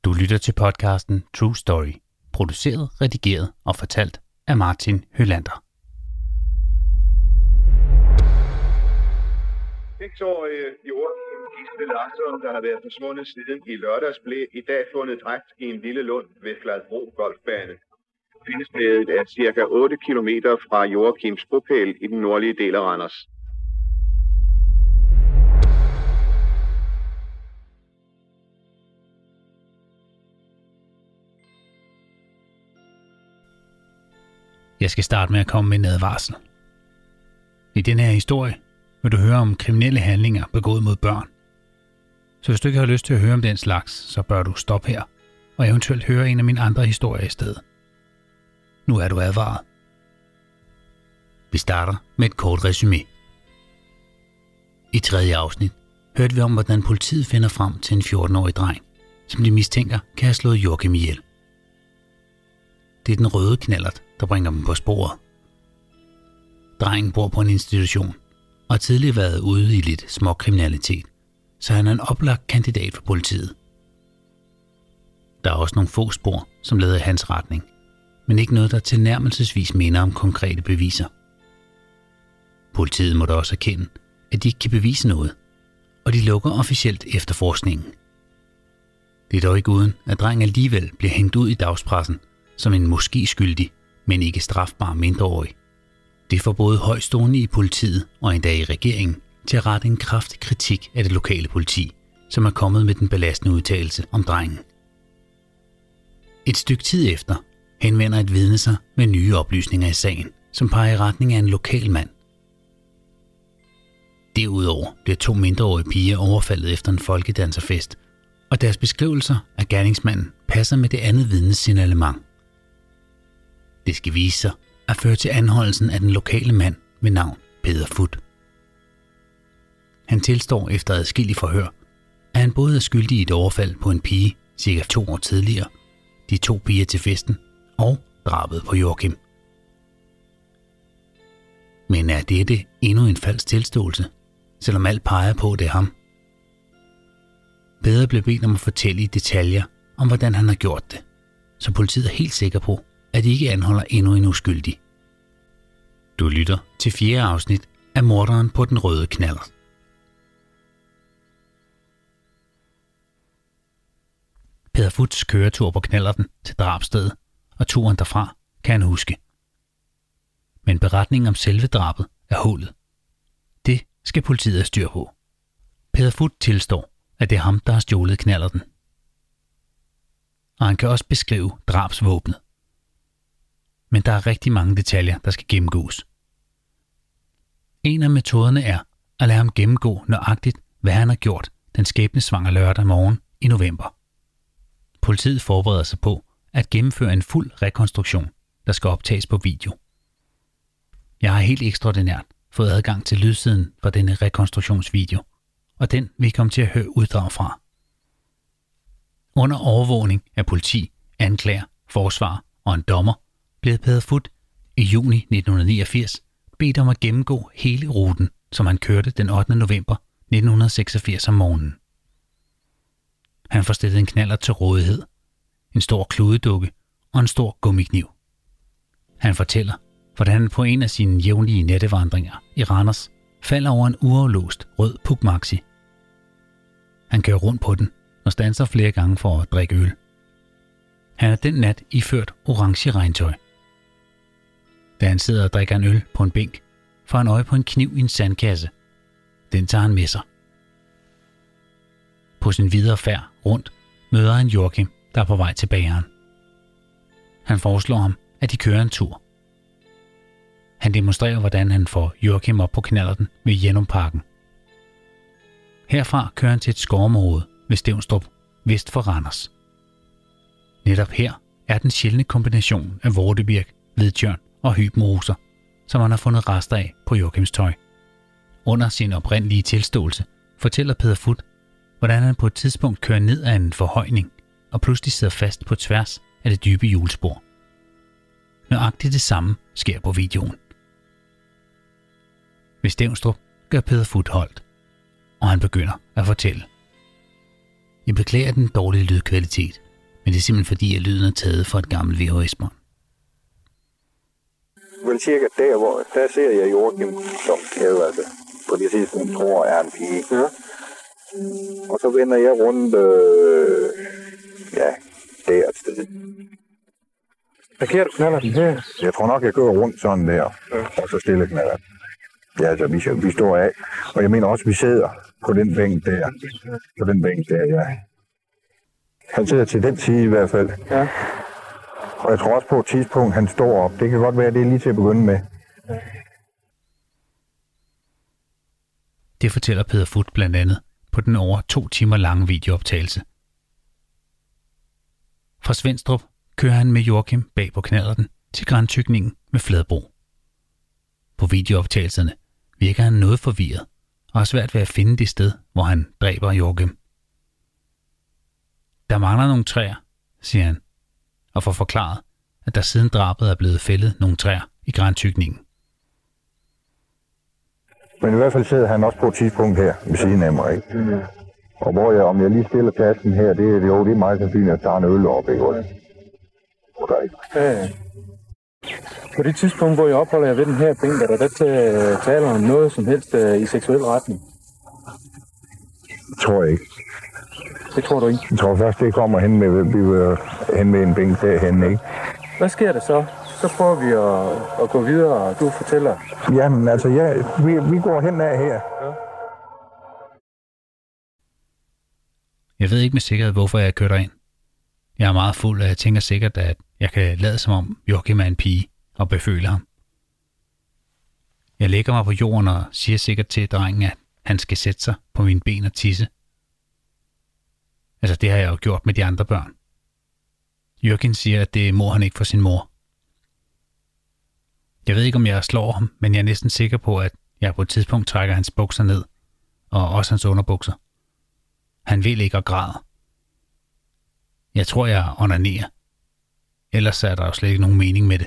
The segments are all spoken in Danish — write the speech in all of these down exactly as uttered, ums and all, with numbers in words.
Du lytter til podcasten True Story, produceret, redigeret og fortalt af Martin Hølander. seksårige Joachim Gisle Larsson, der har været forsvundet siden i lørdags, blev i dag fundet dræbt i en lille lund ved Fladbro Golfbane. Findestedet er cirka otte kilometer fra Joachims bopæl i den nordlige del af Randers. Jeg skal starte med at komme med en advarsel. I denne her historie vil du høre om kriminelle handlinger begået mod børn. Så hvis du ikke har lyst til at høre om den slags, så bør du stoppe her og eventuelt høre en af mine andre historier i stedet. Nu er du advaret. Vi starter med et kort resumé. I tredje afsnit hørte vi om, hvordan politiet finder frem til en fjorten-årig dreng, som de mistænker kan have slået Joachim ihjel. Det er den røde knallert, der bringer dem på sporet. Drengen bor på en institution og har tidligere været ude i lidt småkriminalitet, så han er en oplagt kandidat for politiet. Der er også nogle få spor, som leder i hans retning, men ikke noget, der tilnærmelsesvis minder om konkrete beviser. Politiet må da også erkende, at de ikke kan bevise noget, og de lukker officielt efterforskningen. Det er dog ikke uden, at drengen alligevel bliver hængt ud i dagspressen som en måske skyldig, men ikke strafbar mindreårig. Det får både højstående i politiet og endda i regeringen til at rette en kraftig kritik af det lokale politi, som er kommet med den belastende udtalelse om drengen. Et stykke tid efter henvender et vidne sig med nye oplysninger i sagen, som peger i retning af en lokal mand. Derudover bliver to mindreårige piger overfaldet efter en folkedanserfest, og deres beskrivelser af gerningsmanden passer med det andet vidnes signalement. Det skal vise sig at føre til anholdelsen af den lokale mand ved navn Peder Fut. Han tilstår efter adskillig forhør, at han både er skyldig i et overfald på en pige cirka to år tidligere, de to piger til festen og drabet på Joachim. Men er dette endnu en falsk tilståelse, selvom alt peger på, at det er ham? Peder blev bedt om at fortælle i detaljer om, hvordan han har gjort det, så politiet er helt sikker på, at de ikke anholder endnu en uskyldig. Du lytter til fjerde afsnit af Morderen på den røde knallert. Peder Futs køretur på knallerten til drabsstedet og turen derfra kan han huske. Men beretningen om selve drabet er hullet. Det skal politiet have styr på. Peder Fut tilstår, at det er ham, der har stjålet knallerten. Og han kan også beskrive drabsvåbnet. Men der er rigtig mange detaljer, der skal gennemgås. En af metoderne er at lade ham gennemgå nøjagtigt, hvad han har gjort den skæbnesvangre lørdag morgen i november. Politiet forbereder sig på at gennemføre en fuld rekonstruktion, der skal optages på video. Jeg har helt ekstraordinært fået adgang til lydsiden fra denne rekonstruktionsvideo, og den vil I komme til at høre uddrag fra. Under overvågning af politi, anklager, forsvar og en dommer, blev Peder Fut i juni nitten niogfirs bedt om at gennemgå hele ruten, som han kørte den ottende november nitten seksogfirs om morgenen. Han får stillet en knallert til rådighed, en stor kludedukke og en stor gummikniv. Han fortæller, hvordan han på en af sine jævnlige nattevandringer i Randers falder over en uaflåst rød Puch Maxi. Han kører rundt på den og standser flere gange for at drikke øl. Han er den nat iført orange regntøj. Da han sidder og drikker en øl på en bænk, får han øje på en kniv i en sandkasse. Den tager han med sig. På sin videre færd rundt møder han Joachim, der er på vej til bageren. Han foreslår ham, at de kører en tur. Han demonstrerer, hvordan han får Joachim op på knallerten ved Jennumparken. Herfra kører han til et skovområde ved Stevnstrup, vest for Randers. Netop her er den sjældne kombination af vortebirk, hvidtjørn og hybenroser, som han har fundet rester af på Joachims tøj. Under sin oprindelige tilståelse fortæller Peder Fut, hvordan han på et tidspunkt kører ned ad en forhøjning og pludselig sidder fast på tværs af det dybe hjulspor. Nøjagtigt det samme sker på videoen. Ved Stevnstrup gør Peder Fut holdt, og han begynder at fortælle. Jeg beklager den dårlige lydkvalitet, Men det er simpelthen fordi, at lyden er taget fra et gammelt V H S-bånd. Vel cirka der, hvor der ser jeg Joachim, som jeg jo altså på det tidspunkt tror er en pige. Ja. Og så vender jeg rundt, øh, ja, der et sted. Parkerer du knaller den her? Jeg tror nok, jeg går rundt sådan der, ja. Og så stille knaller. Ja, altså, vi, vi står af, og jeg mener også, vi sidder på den bænk der. På den bænk der, ja. Han sidder til den side i hvert fald. Ja. Og jeg tror også på et tidspunkt, han står op. Det kan godt være, det er lige til at begynde med. Det fortæller Peter Fut blandt andet på den over to timer lange videooptagelse. Fra Svenstrup kører han med Joachim bag på knallerten til Grantykningen med Fladbro. På videooptagelserne virker han noget forvirret og har svært ved at finde det sted, hvor han dræber Joachim. Der mangler nogle træer, siger han, og får forklaret, at der siden drabet er blevet fældet nogle træer i Grantykningen. Men i hvert fald sidder han også på et tidspunkt her ved siden af mig, ikke? Mm. Og hvor jeg, om jeg lige stiller tasken her, det er jo det er meget sandsynligt, at der er en øl op, ikke også? Ja. På det tidspunkt, hvor jeg opholder jer ved den her bænk, er der der til taler om noget som helst uh, i seksuel retning? Det tror jeg ikke. Det tror du ikke? Jeg tror først, det kommer hen med, vi vil hen med en bænk derhen, ikke? Hvad sker der så? Så prøver vi at, at gå videre, og du fortæller. Jamen, altså, ja, vi, vi går hen af her. Ja. Jeg ved ikke med sikkerhed, hvorfor jeg kører ind. Jeg er meget fuld, og jeg tænker sikkert, at jeg kan lade som om Joachim er en pige og beføle ham. Jeg lægger mig på jorden og siger sikkert til drengen, at han skal sætte sig på mine ben og tisse. Altså, det har jeg jo gjort med de andre børn. Jørgen siger, at det må han ikke for sin mor. Jeg ved ikke, om jeg slår ham, men jeg er næsten sikker på, at jeg på et tidspunkt trækker hans bukser ned, og også hans underbukser. Han vil ikke og græder. Jeg tror, jeg onanerer. Ellers er der jo slet ikke nogen mening med det.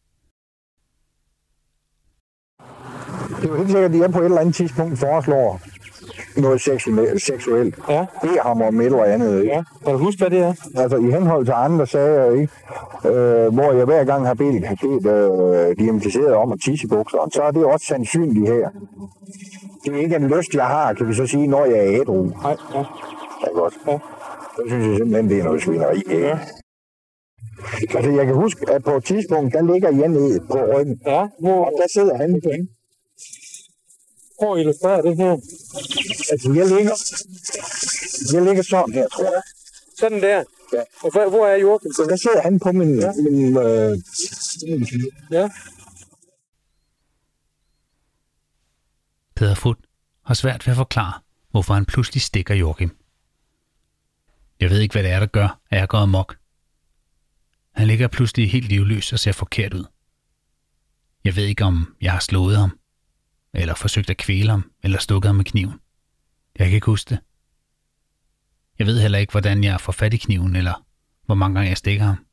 Det er jo helt sikkert, at jeg på et eller andet tidspunkt foreslår noget seksuelt. Ja. Det er ham om et eller andet. Ja. Kan du huske, hvad det er? Altså i henhold til andre sager, ikke? Øh, hvor jeg hver gang har bedt, har bedt øh, de implicerede om at tisse i bukserne, så er det også sandsynligt her. Det er ikke en lyst, jeg har, kan vi så sige, når jeg er ædru. Nej, ja. Det er godt. Ja. Så synes jeg simpelthen, det er noget svineri. Ja. Altså jeg kan huske, at på et tidspunkt, der ligger jeg ned på ryggen. Ja. Hvor... Og der sidder han på hende. Prøv at illustrere det her. Altså, jeg ligger, jeg ligger sådan her, tror jeg. Sådan der? Ja. Og hvor, hvor er Joachim? Så der sidder han på min... Ja. min øh... ja. Peter Fut har svært ved at forklare, hvorfor han pludselig stikker Joachim. Jeg ved ikke, hvad det er, der gør, at jeg går amok. Han ligger pludselig helt livløs og ser forkert ud. Jeg ved ikke, om jeg har slået ham, eller forsøgt at kvæle ham, eller stukket ham med kniven. Jeg kan ikke huske det. Jeg ved heller ikke, hvordan jeg får fat i kniven, eller hvor mange gange jeg stikker ham.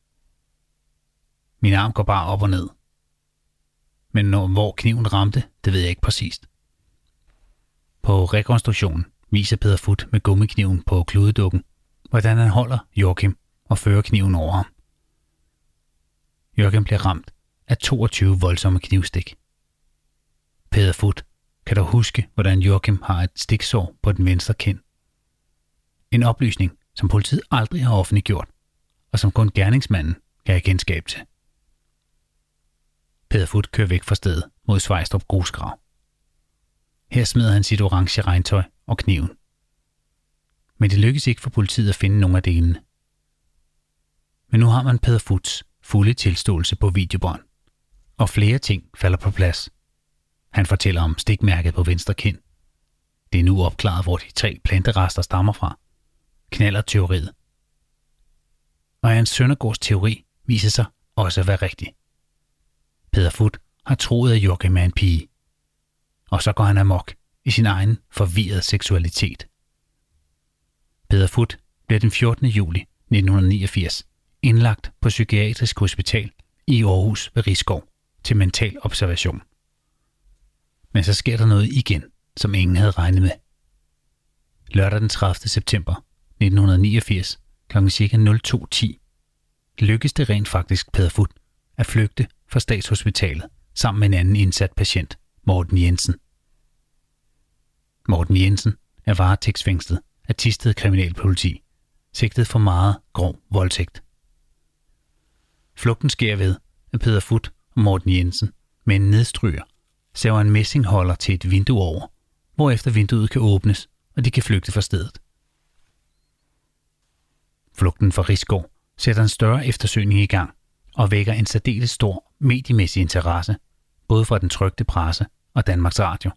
Min arm går bare op og ned. Men når, hvor kniven ramte, det ved jeg ikke præcist. På rekonstruktionen viser Peter Fut med gummikniven på kludedukken, hvordan han holder Joachim og fører kniven over ham. Joachim bliver ramt af toogtyve voldsomme knivstik. Peter Fut kan dog huske, hvordan Joachim har et stiksår på den venstre kind. En oplysning, som politiet aldrig har offentliggjort, og som kun gerningsmanden kan have kendskab til. Peter Fut kører væk fra stedet mod Svejstrup grusgrav. Her smider han sit orange regntøj og kniven. Men det lykkes ikke for politiet at finde nogen af delene. Men nu har man Peter Futs fulde tilståelse på videobånd, og flere ting falder på plads. Han fortæller om stikmærket på venstre kind. Det er nu opklaret, hvor de tre planterester stammer fra. Knallerteoriet. Og Hans Søndergaards teori viser sig også at være rigtig. Peter Fut har troet, at Joachim er en pige. Og så går han amok i sin egen forvirrede seksualitet. Peter Fut bliver den fjortende juli nitten niogfirs indlagt på Psykiatrisk Hospital i Aarhus ved Risskov til mental observation. Men så sker der noget igen, som ingen havde regnet med. Lørdag den tredivte september nitten niogfirs klokken cirka nul to ti lykkedes det rent faktisk Peder Fut at flygte fra Statshospitalet sammen med en anden indsat patient, Morten Jensen. Morten Jensen er varetægtsfængslet af Thisted Kriminalpoliti, sigtet for meget grov voldtægt. Flugten sker ved, at Peder Fut og Morten Jensen med en nedstryger saver en messingholder til et vindue over, hvorefter vinduet kan åbnes, og de kan flygte fra stedet. Flugten fra Risskov sætter en større eftersøgning i gang og vækker en særdeles stor mediemæssig interesse, både fra den trykte presse og Danmarks Radio.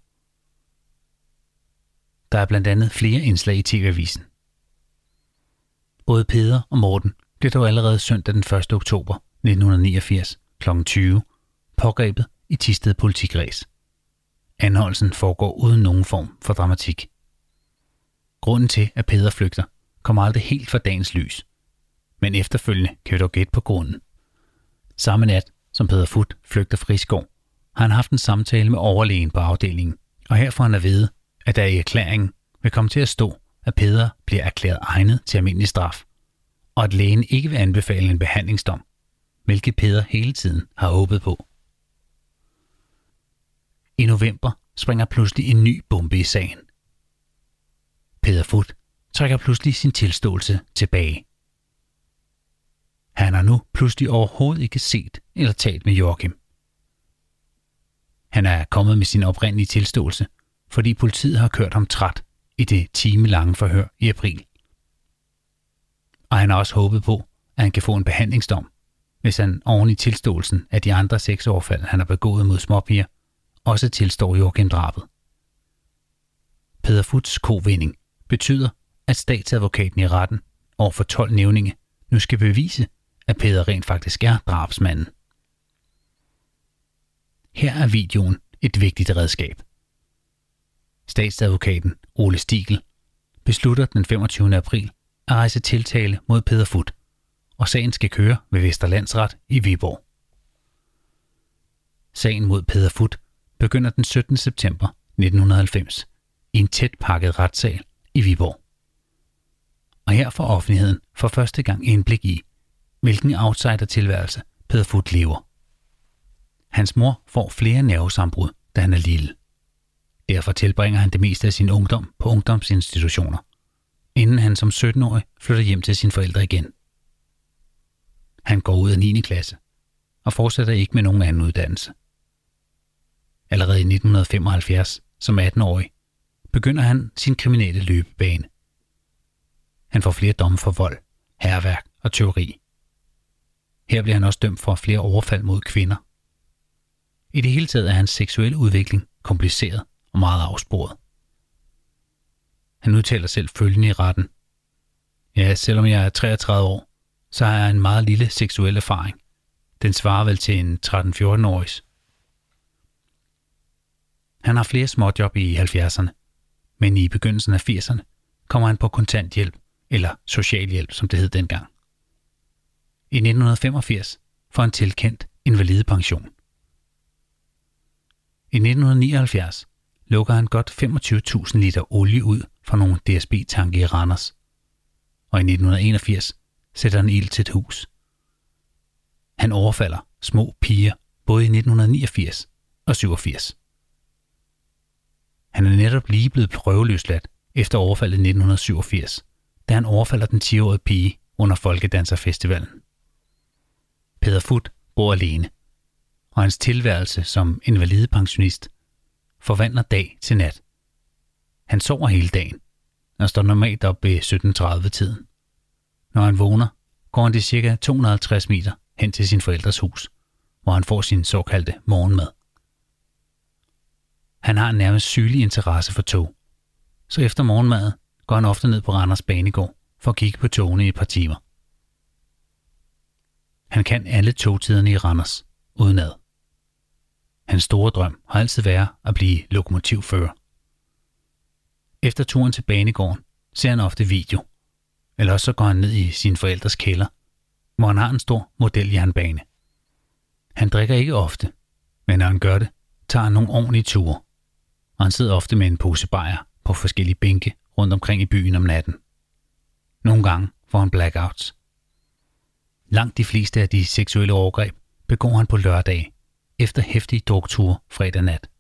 Der er blandt andet flere indslag i T V-avisen. Både Peder og Morten blev dog allerede søndag den første oktober nitten niogfirs klokken tyve pågrebet i Thisted Politikreds. Anholdelsen foregår uden nogen form for dramatik. Grunden til, at Peder flygter, kommer aldrig helt fra dagens lys, men efterfølgende kan vi dog gætte på grunden. Samme nat, som Peder Fut flygter fra Risskov, har han haft en samtale med overlægen på afdelingen, og her får han at vide, at der i erklæringen vil komme til at stå, at Peder bliver erklæret egnet til almindelig straf, og at lægen ikke vil anbefale en behandlingsdom, hvilket Peder hele tiden har håbet på. I november springer pludselig en ny bombe i sagen. Peder Fut trækker pludselig sin tilståelse tilbage. Han har nu pludselig overhovedet ikke set eller talt med Joachim. Han er kommet med sin oprindelige tilståelse, fordi politiet har kørt ham træt i det timelange forhør i april. Og han har også håbet på, at han kan få en behandlingsdom, hvis han oven i tilståelsen af de andre seks overfald, han har begået mod småpiger, også tilstår Joachim drabet. Peder Futs kovinding betyder, at statsadvokaten i retten over for tolv nævninge nu skal bevise, at Peder rent faktisk er drabsmanden. Her er videoen et vigtigt redskab. Statsadvokaten Ole Stigel beslutter den femogtyvende april at rejse tiltale mod Peder Fut, og sagen skal køre ved Vesterlandsret i Viborg. Sagen mod Peder Fut begynder den syttende september nitten halvfems i en tæt pakket retssal i Viborg. Og her får offentligheden for første gang indblik i, hvilken outsider-tilværelse Peder Fut lever. Hans mor får flere nervesambrud, da han er lille. Derfor tilbringer han det meste af sin ungdom på ungdomsinstitutioner, inden han som sytten-årig flytter hjem til sine forældre igen. Han går ud af niende klasse og fortsætter ikke med nogen anden uddannelse. Allerede i nitten femoghalvfjerds, som atten-årig, begynder han sin kriminelle løbebane. Han får flere domme for vold, hærværk og tyveri. Her bliver han også dømt for flere overfald mod kvinder. I det hele taget er hans seksuelle udvikling kompliceret og meget afsporet. Han udtaler selv følgende i retten: Ja, selvom jeg er treogtredive år, så har jeg en meget lille seksuel erfaring. Den svarer vel til en tretten-fjorten-årigs. Han har flere småjob i halvfjerdserne, men i begyndelsen af firserne kommer han på kontanthjælp, eller socialhjælp, som det hed dengang. I nitten femogfirs får han tilkendt invalidepension. I nitten nioghalvfjerds lukker han godt femogtyve tusind liter olie ud fra nogle D S B-tanke i Randers, og i nitten enogfirs sætter han ild til et hus. Han overfalder små piger både i nitten niogfirs og syvogfirs. Han er netop lige blevet prøveløsladt efter overfaldet i nitten syvogfirs, da han overfalder den ti-årige pige under Folkedanserfestivalen. Peder Fut bor alene, og hans tilværelse som invalidepensionist forvandler dag til nat. Han sover hele dagen og står normalt op ved sytten tredive-tiden. Når han vågner, går han de cirka to hundrede og halvtreds meter hen til sin forældres hus, hvor han får sin såkaldte morgenmad. Han har en nærmest sygelig interesse for tog, så efter morgenmaden går han ofte ned på Randers Banegård for at kigge på togene i et par timer. Han kan alle togtiderne i Randers udenad. Hans store drøm har altid været at blive lokomotivfører. Efter turen til banegården ser han ofte video, eller også så går han ned i sin forældres kælder, hvor han har en stor modeljernbane. Han drikker ikke ofte, men når han gør det, tager han nogle ordentlige ture, og han sidder ofte med en pose bajer på forskellige bænke rundt omkring i byen om natten. Nogle gange får han blackouts. Langt de fleste af de seksuelle overgreb begår han på lørdage, efter heftige drukture fredag nat.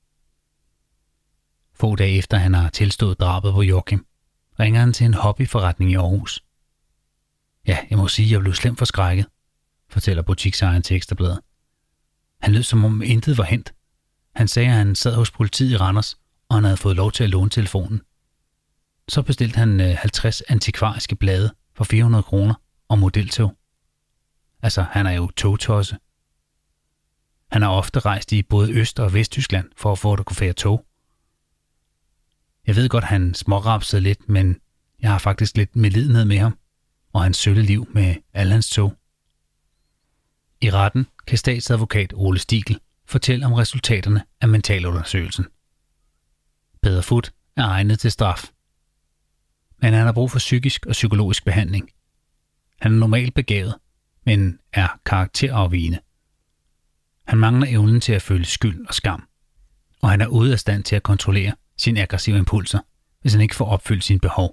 Få dage efter han har tilstået drabet på Joachim, ringer han til en hobbyforretning i Aarhus. Ja, jeg må sige, at jeg blev slemt forskrækket, fortæller butiksejeren til Ekstra Bladet. Han lød som om intet var hent. Han sagde, at han sad hos politiet i Randers, og han havde fået lov til at låne telefonen. Så bestilte han halvtreds antikvariske blade for fire hundrede kroner og modeltog. Altså, han er jo togtosse. Han har ofte rejst i både Øst- og Vesttyskland for at fotografere tog. Jeg ved godt, han smårapsede lidt, men jeg har faktisk lidt medlidenhed med ham og hans sølle liv med alle hans tog. I retten kan statsadvokat Ole Stigel fortælle om resultaterne af mentalundersøgelsen. Peder Fut er egnet til straf, men han har brug for psykisk og psykologisk behandling. Han er normalt begavet, men er karakterafvigende. Han mangler evnen til at føle skyld og skam, og han er ude af stand til at kontrollere sine aggressive impulser, hvis han ikke får opfyldt sine behov.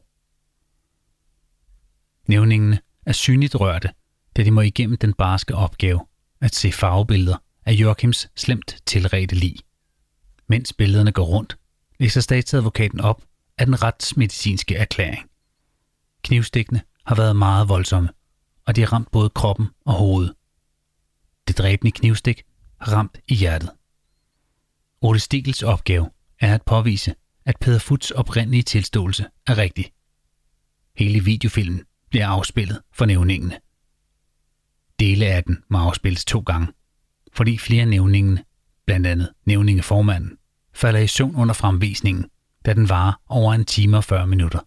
Nævningene er synligt rørte, da de må igennem den barske opgave at se farvebilleder af Joachims slemt tilredte lig. Mens billederne går rundt, læser statsadvokaten op af den retsmedicinske erklæring. Knivstikkene har været meget voldsomme, og de har ramt både kroppen og hovedet. Det dræbende knivstik har ramt i hjertet. Ole Stigels opgave er at påvise, at Peder Futs oprindelige tilståelse er rigtig. Hele videofilmen bliver afspillet for nævningene. Dele af den må afspilles to gange, fordi flere nævningene, blandt andet nævningeformanden, falder i søvn under fremvisningen, da den varer over en time og fyrre minutter.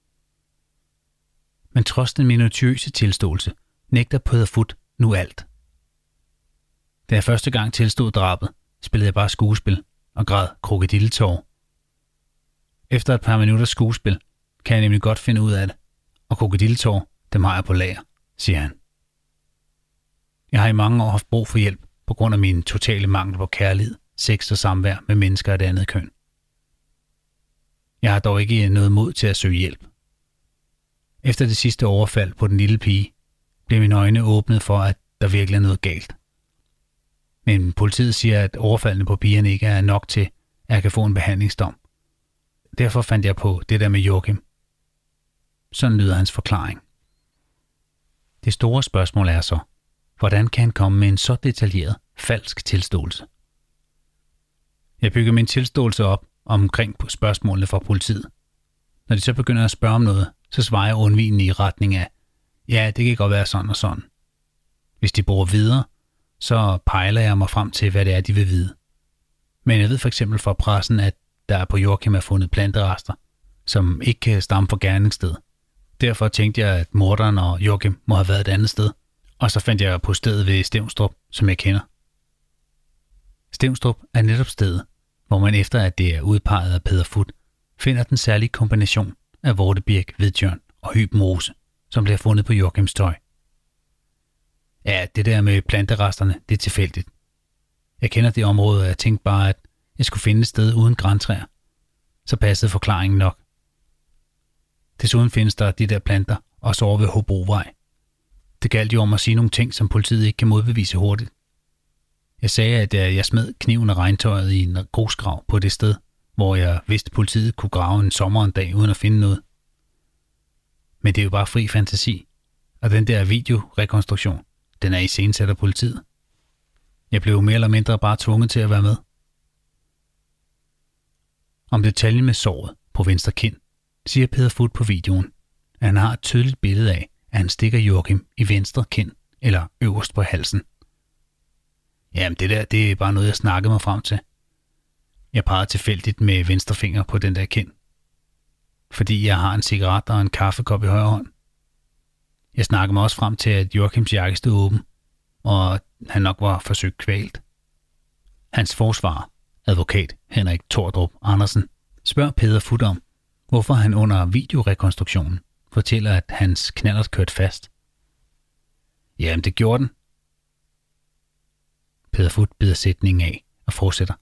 Men trods den minutiøse tilståelse, nægter Peder Fut nu alt. Da jeg første gang tilstod drabet, spillede jeg bare skuespil og græd krokodilletårer. Efter et par minutters skuespil kan jeg nemlig godt finde ud af det, og krokodilletårer, dem har jeg på lager, siger han. Jeg har i mange år haft brug for hjælp på grund af min totale mangel på kærlighed, sex og samvær med mennesker af det andet køn. Jeg har dog ikke noget mod til at søge hjælp. Efter det sidste overfald på den lille pige, blev mine øjne åbnet for, at der virkelig er noget galt. Men politiet siger, at overfaldene på pigerne ikke er nok til, at jeg kan få en behandlingsdom. Derfor fandt jeg på det der med Joachim. Sådan lyder hans forklaring. Det store spørgsmål er så, hvordan kan han komme med en så detaljeret, falsk tilståelse? Jeg bygger min tilståelse op omkring på spørgsmålene fra politiet. Når de så begynder at spørge om noget, så svarer jeg undvigende i retning af, ja, det kan godt være sådan og sådan. Hvis de bruger videre, så pejler jeg mig frem til, hvad det er, de vil vide. Men jeg ved for eksempel fra pressen, at der på Joachim er fundet planterester, som ikke kan stamme fra gerningsstedet. Derfor tænkte jeg, at morderen og Joachim må have været et andet sted, og så fandt jeg på stedet ved Stevnstrup, som jeg kender. Stevnstrup er netop stedet, hvor man efter at det er udpeget af Peder Fut, finder den særlige kombination af vortebirk, hvidtjørn og hybenrose, som bliver fundet på Joachims tøj. Ja, det der med planteresterne, det er tilfældigt. Jeg kender det område, og jeg tænkte bare, at jeg skulle finde et sted uden grantræer. Så passede forklaringen nok. Desuden findes der de der planter, også over ved Hobrovej. Det galt jo om at sige nogle ting, som politiet ikke kan modbevise hurtigt. Jeg sagde, at jeg smed kniven og regntøjet i en grusgrav på det sted, hvor jeg vidste, at politiet kunne grave en sommer en dag uden at finde noget. Men det er jo bare fri fantasi, og den der videorekonstruktion, den er iscenesat af politiet. Jeg blev mere eller mindre bare tvunget til at være med. Om detaljen med såret på venstre kind, siger Peder Fut på videoen, at han har et tydeligt billede af, at han stikker Joachim i venstre kind eller øverst på halsen. Jamen det der, det er bare noget, jeg snakkede mig frem til. Jeg pegede tilfældigt med venstre finger på den der kind, fordi jeg har en cigaret og en kaffekop i højre hånd. Jeg snakkede mig også frem til, at Joachims jakke stod åben, og han nok var forsøgt kvalt. Hans forsvarer, advokat Henrik Tordrup Andersen, spørger Peder Fut om, hvorfor han under videorekonstruktionen fortæller, at hans knallert kørte fast. Jamen, det gjorde den. Peder Fut bider sætningen af og fortsætter.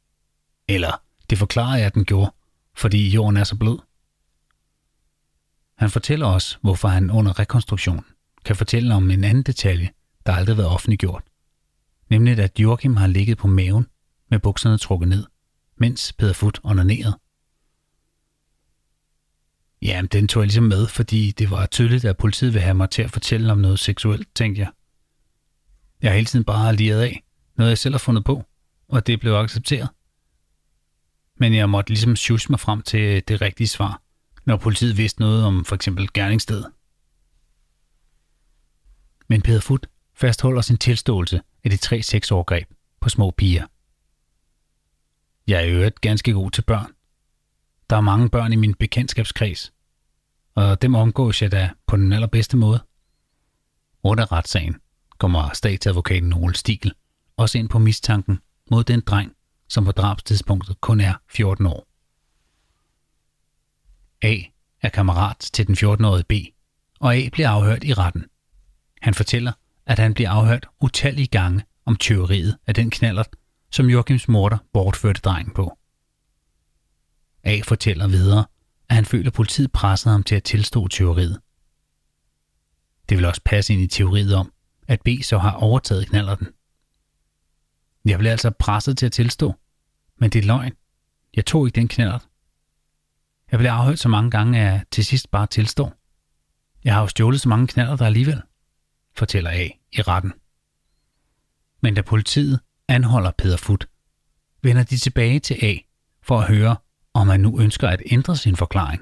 Eller, det forklarer jeg, at den gjorde, fordi jorden er så blød. Han fortæller os, hvorfor han under rekonstruktionen kan fortælle om en anden detalje, der aldrig har været offentliggjort. Nemlig at Joachim har ligget på maven med bukserne trukket ned, mens Peter Fut onanerede. Jamen, den tog jeg ligesom med, fordi det var tydeligt, at politiet ville have mig til at fortælle om noget seksuelt, tænkte jeg. Jeg har hele tiden bare liret af, noget jeg selv har fundet på, og det blev accepteret. Men jeg måtte ligesom sjusse mig frem til det rigtige svar, når politiet vidste noget om for eksempel gerningsstedet. Men Peter Fut fastholder sin tilståelse af de tre sexovergreb på små piger. Jeg er i øvrigt ganske god til børn. Der er mange børn i min bekendtskabskreds, og dem omgås jeg da på den allerbedste måde. Under retssagen kommer statsadvokaten Ole Stigel også ind på mistanken mod den dreng, som på drabstidspunktet kun er fjorten år. A er kammerat til den fjorten-årige B, og A bliver afhørt i retten. Han fortæller, at han bliver afhørt utallige gange om tyveriet af den knallert, som Joachims morder bortførte drengen på. A fortæller videre, at han føler, at politiet pressede ham til at tilstå tyveriet. Det vil også passe ind i teoriet om, at B så har overtaget knallerten. Jeg blev altså presset til at tilstå, men det er løgn. Jeg tog ikke den knallert. Jeg blev afhørt så mange gange, at jeg til sidst bare tilstår. Jeg har jo stjålet så mange knallerter alligevel, fortæller A i retten. Men da politiet anholder Peter Fut, vender de tilbage til A for at høre, om han nu ønsker at ændre sin forklaring.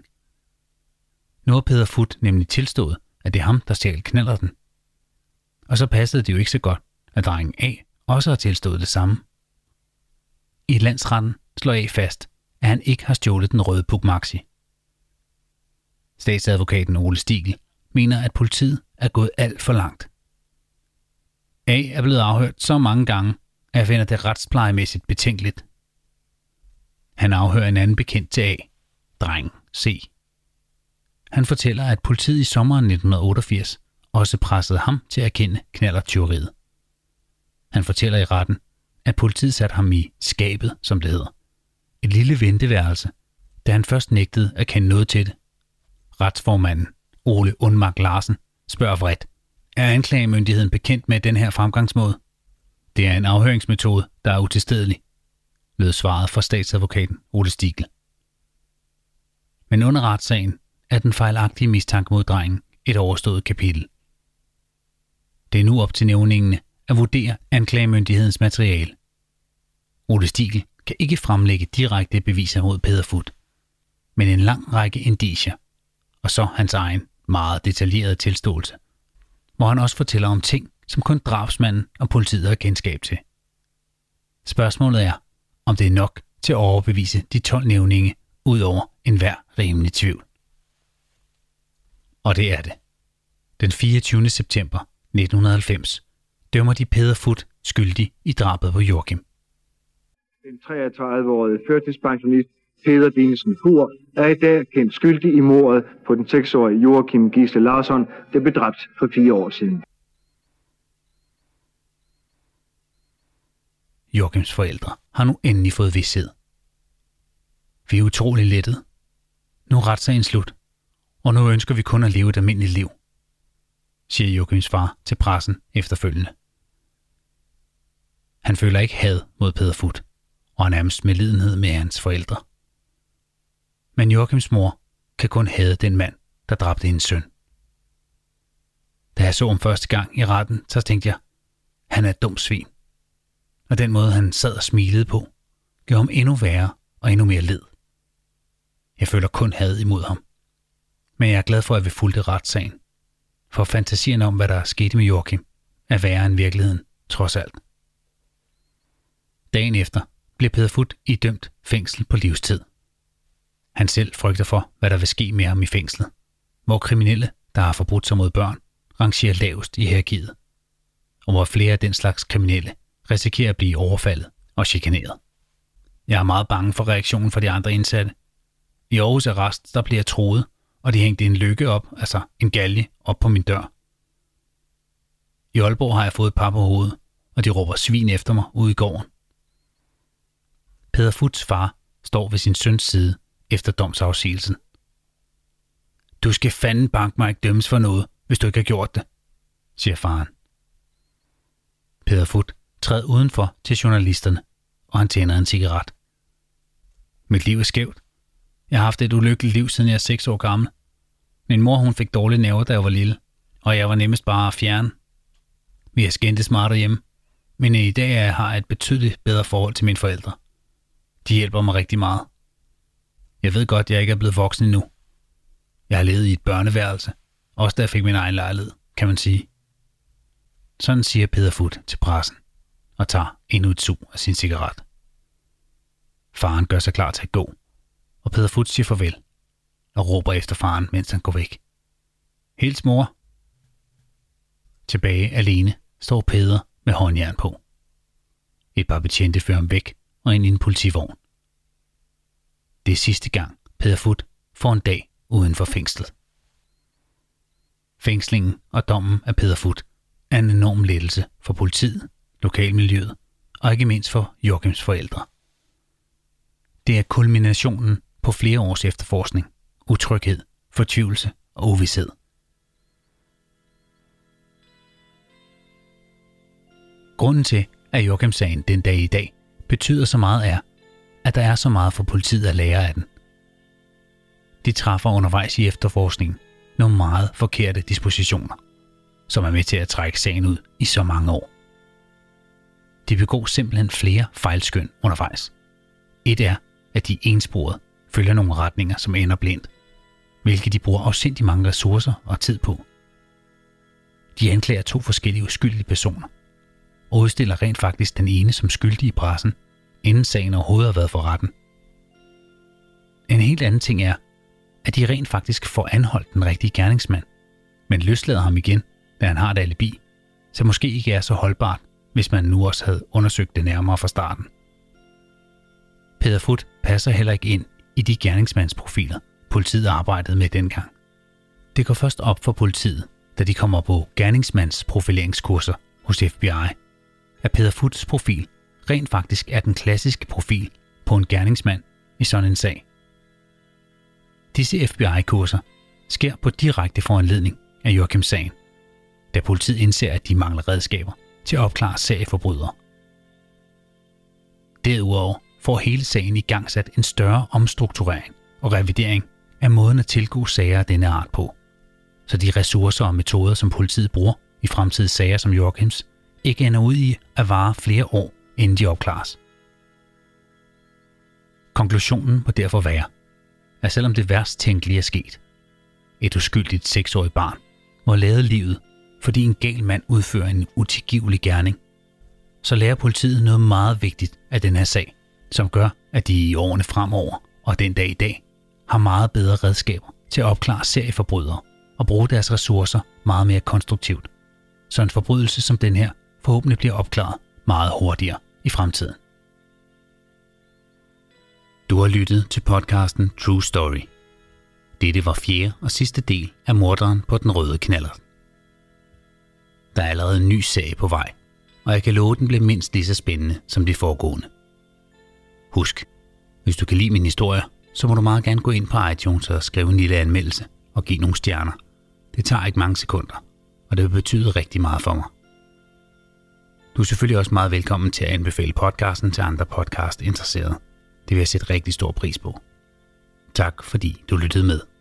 Nu har Peter Fut nemlig tilstået, at det er ham, der stjal knallerten. Og så passede det jo ikke så godt, at drengen A også har tilstået det samme. I landsretten slår A fast, at han ikke har stjålet den røde Puch Maxi. Statsadvokaten Ole Stigel mener, at politiet er gået alt for langt. A er blevet afhørt så mange gange, at jeg finder det retsplejemæssigt betænkeligt. Han afhører en anden bekendt til A, dreng C. Han fortæller, at politiet i sommeren nitten otteogfirs også pressede ham til at erkende knallertyveriet. Han fortæller i retten, at politiet satte ham i skabet, som det hedder. Et lille venteværelse, da han først nægtede at kende noget til det. Retsformanden Ole Undmark Larsen spørger vredt, er anklagemyndigheden bekendt med den her fremgangsmåde? Det er en afhøringsmetode, der er utilstedelig, lød svaret fra statsadvokaten Ole Stigel. Men under retssagen er den fejlagtige mistanke mod drengen et overstået kapitel. Det er nu op til nævningene at vurdere anklagemyndighedens materiale. Ole Stigel kan ikke fremlægge direkte beviser mod Peter Fut, men en lang række indicier, og så hans egen meget detaljerede tilståelse, hvor han også fortæller om ting, som kun drabsmanden og politiet har kendskab til. Spørgsmålet er, om det er nok til at overbevise de tolv nævninge ud over enhver rimelig tvivl. Og det er det. Den fireogtyvende september nitten halvfems dømmer de Peter Fut skyldig i drabet på Joachim. Den treogtredive-årige førtidspensionist Peder Dinesen Fur er i dag kendt skyldig i mordet på den seks-årige Joachim Gisle Larsson, der blev dræbt for fire år siden. Joachims forældre har nu endelig fået vished. Vi er utrolig lettet. Nu er retssagen slut, og nu ønsker vi kun at leve et almindeligt liv, siger Joachims far til pressen efterfølgende. Han føler ikke had mod Peter Fut, og er nærmest medlidenhed med hans forældre. Men Joachims mor kan kun hade den mand, der dræbte hendes søn. Da jeg så ham første gang i retten, så tænkte jeg, han er et dumt svin. Og den måde, han sad og smilede på, gjorde ham endnu værre og endnu mere led. Jeg føler kun had imod ham. Men jeg er glad for, at vi fulgte retssagen. For fantasierne om, hvad der skete med Joachim, er værre end virkeligheden, trods alt. Dagen efter bliver Peter Fut idømt fængsel på livstid. Han selv frygter for, hvad der vil ske med ham i fængslet, hvor kriminelle, der har forbrudt sig mod børn, rangerer lavest i hierarkiet, og hvor flere af den slags kriminelle risikerer at blive overfaldet og chikaneret. Jeg er meget bange for reaktionen fra de andre indsatte. I Aarhus Arrest, der bliver jeg truet, og de hængte en lykke op, altså en galge, op på min dør. I Aalborg har jeg fået et par på hovedet, og de råber svin efter mig ude i gården. Peter Futs far står ved sin søns side efter domsafsigelsen. Du skal fanden banke mig ikke dømmes for noget, hvis du ikke har gjort det, siger faren. Peter Fut træder udenfor til journalisterne, og han tænder en cigaret. Mit liv er skævt. Jeg har haft et ulykkeligt liv, siden jeg er seks år gammel. Min mor hun fik dårlige nerver, da jeg var lille, og jeg var nemmest bare at fjerne. Vi har skændtes meget derhjemme, men i dag jeg har et betydeligt bedre forhold til mine forældre. De hjælper mig rigtig meget. Jeg ved godt, at jeg ikke er blevet voksen endnu. Jeg har levet i et børneværelse, også da jeg fik min egen lejlighed, kan man sige. Sådan siger Peter Fut til pressen, og tager endnu et sug af sin cigaret. Faren gør sig klar til at gå, og Peter Fut siger farvel, og råber efter faren, mens han går væk. Hils mor. Tilbage alene står Peter med håndjern på. Et par betjente fører ham væk og ind i en politivogn. Det er sidste gang, Peter Fut får en dag uden for fængslet. Fængslingen og dommen af Peter Fut er en enorm lettelse for politiet, lokalmiljøet og ikke mindst for Joachims forældre. Det er kulminationen på flere års efterforskning, utryghed, fortvivlelse og uvished. Grunden til, at Joachim-sagen den dag i dag betyder så meget er, at der er så meget for politiet at lære af den. De træffer undervejs i efterforskningen nogle meget forkerte dispositioner, som er med til at trække sagen ud i så mange år. De begår simpelthen flere fejlskøn undervejs. Et er, at de ensporet følger nogle retninger, som ender blindt, hvilket de bruger afsindig mange ressourcer og tid på. De anklager to forskellige uskyldige personer, og udstiller rent faktisk den ene som skyldig i pressen, inden sagen overhovedet har været for retten. En helt anden ting er, at de rent faktisk får anholdt den rigtige gerningsmand, men løslader ham igen, da han har et alibi, så måske ikke er så holdbart, hvis man nu også havde undersøgt det nærmere fra starten. Peter Fut passer heller ikke ind i de gerningsmandsprofiler, politiet arbejdede med dengang. Det går først op for politiet, da de kommer på gerningsmandsprofileringskurser hos F B I, at Peter Futs profil rent faktisk er den klassiske profil på en gerningsmand i sådan en sag. Disse F B I-kurser sker på direkte foranledning af Joachim-sagen, da politiet indser, at de mangler redskaber til at opklare serieforbrydere. Derudover får hele sagen igangsat en større omstrukturering og revidering af måden at tilgå sager af denne art på, så de ressourcer og metoder, som politiet bruger i fremtidige sager som Joachims, ikke ender ud i at vare flere år, inden de opklares. Konklusionen må derfor være, at selvom det værst tænkelige er sket, et uskyldigt seksårigt barn må lade livet, fordi en gal mand udfører en utilgivelig gerning, så lærer politiet noget meget vigtigt af den her sag, som gør, at de i årene fremover og den dag i dag har meget bedre redskaber til at opklare serieforbrydere og bruge deres ressourcer meget mere konstruktivt, så en forbrydelse som den her forhåbentlig bliver opklaret meget hurtigere i fremtiden. Du har lyttet til podcasten True Story. Dette var fjerde og sidste del af Morderen på den røde knallert. Der er allerede en ny sag på vej, og jeg kan love, at den bliver mindst lige så spændende som de foregående. Husk, hvis du kan lide min historie, så må du meget gerne gå ind på iTunes og skrive en lille anmeldelse og give nogle stjerner. Det tager ikke mange sekunder, og det vil betyde rigtig meget for mig. Du er selvfølgelig også meget velkommen til at anbefale podcasten til andre podcast-interesserede. Det vil jeg sætte rigtig stor pris på. Tak fordi du lyttede med.